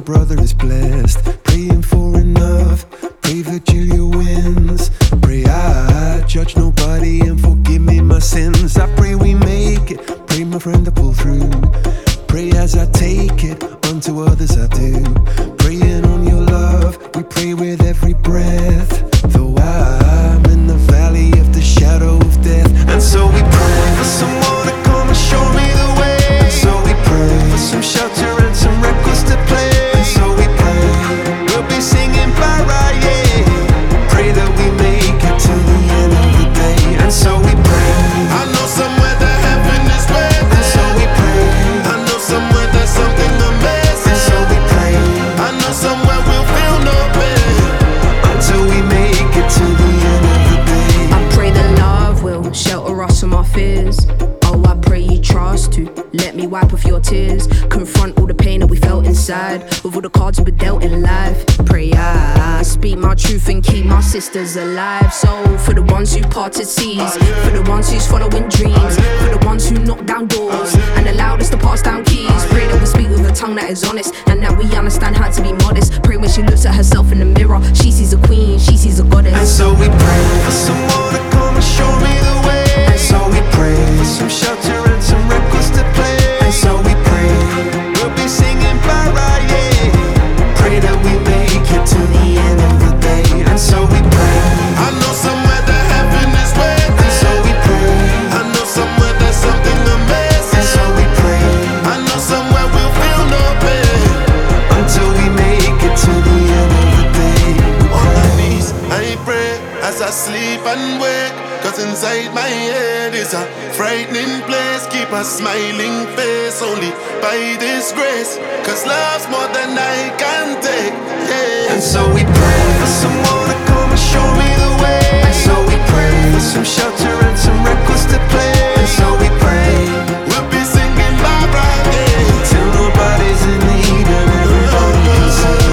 brother is blessed. Praying for enough, pray Virgilia wins. Pray I judge nobody and forgive me my sins. I pray we make it, pray my friend to pull through. Pray as I take it, unto others I do. Praying on your love, we pray with every breath. Though I'm in the valley of the shadow of death. And so we pray for someone to come and show me the way. And so we pray for some shelter and some records to play. And so we pray, we'll be singing para, yeah. Pray that we make it to the end of the day. And so we pray, I know somewhere that heaven is waiting. and so we pray, I know somewhere there's something amazing. and so we pray, I know somewhere we'll feel no pain until we make it to the end of the day. I pray that love will shelter us from our fears. Oh, I pray you trust to let me wipe off your tears. Confront all the pain that we felt inside, with all the cards we were dealt in life. Pray I speak my truth and keep my sisters alive. So for the ones who parted seas, for the ones who's following dreams, for the ones who knock down doors and allowed us to pass down keys. Pray that we speak with a tongue that is honest, and that we understand how to be modest. Pray when she looks at herself in the mirror, she sees a queen, she sees a goddess. And so we pray for someone to come and show me the way. And so we pray for some shelter and some records to play. And so we pray, we'll be singing para, yeah. Pray that we make it to the end of the day. And so we pray, I know somewhere that heaven is waiting. and so we pray, I know somewhere there's something amazing. and so we pray, I know somewhere we'll feel no pain until we make it to the end of the day. on my knees I pray as I sleep and wake. Cause inside my head is a frightening place. Keep a smiling face only by this grace. Cause love's more than I can take, yeah. And so we pray for someone to come and show me the way. And so we pray for some shelter and some records to play. And so we pray, We'll be singing Barbara, yeah. till nobody's in need and everybody can see.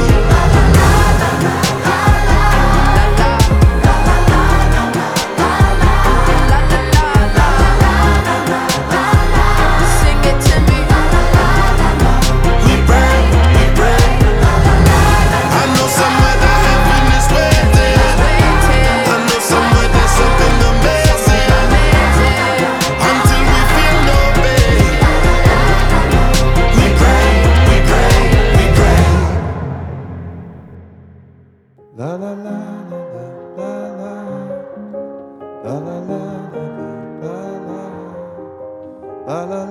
Sing it to me. We pray, we pray. I know somewhere that heaven is waiting. I know somewhere there's something amazing. Until we feel no pain. We pray, we pray, we pray. La la la la la la la la la la la la la la.